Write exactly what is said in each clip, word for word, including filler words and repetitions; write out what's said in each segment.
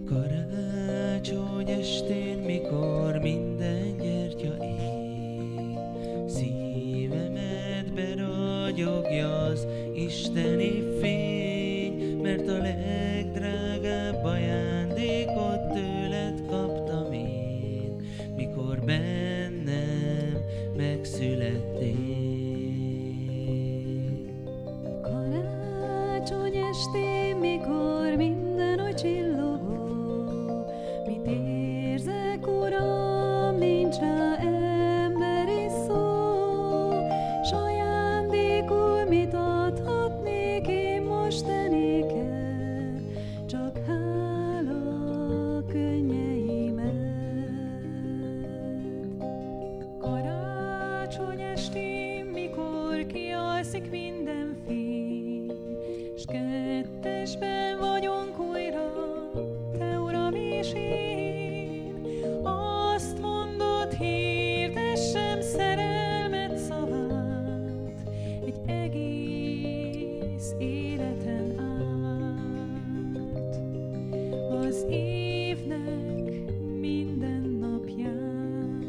Karácsony estén, mikor minden gyertya ég, szívemet beragyogja az isteni fény, mert a legdrágább ajándékot tőled kaptam én, mikor bennem megszülettél. Karácsony estén, mikor minden oly csillogó, mit érzek, Uram, nincs rá emberi szó, s ajándékul mit adhatnék én most enéked, csak hála könnyeimet. Karácsony estén, mikor kialszik minden fény, s kettesben vagyunk újra, te Uram és én. Azt mondod, hirdessem szerelmet szavát, egy egész életen át, az évnek minden napján.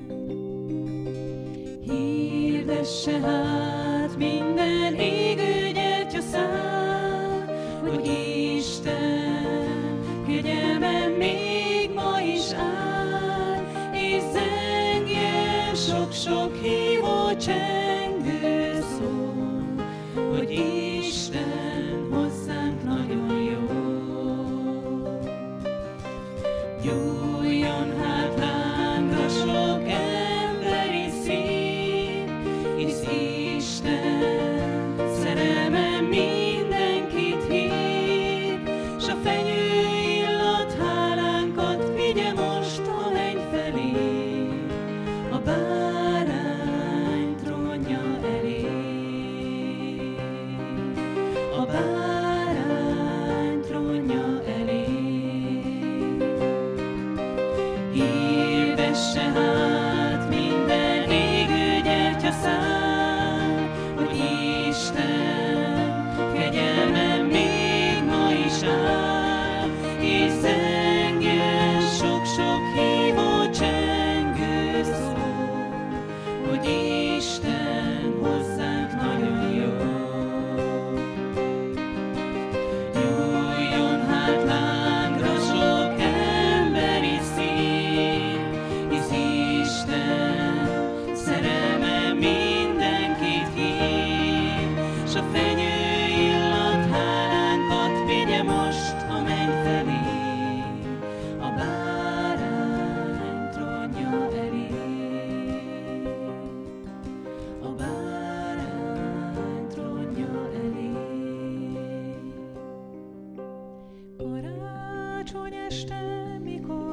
Hirdesse hát minden égő gyertyaszál, hogy Isten kegyelme még ma is áll, és zengjen sok-sok hívó csengő szó, hogy Isten hozzánk nagyon jó. Gyújjon hát lángra sok emberi szív, hisz Isten szerelme mindenkit hív, s a fenyő illat hálánkat vigye most a menny felé, a bárány trónja elé. A bárány trónja elé. Hirdesse hát minden égő gyertyaszál, hogy Isten kegyelme még ma is áll, és zengjen sok-sok hívó csengő szó, hogy Isten hozzánk nagyon jó. Nyúljon hát lángra sok emberi szív, hisz Isten szerelme mindenkit hív, s a fenyő illat hálánkat vigye most a menny felé, a bárány trónja elé. A bárány trónja elé. Karácsony este, mikor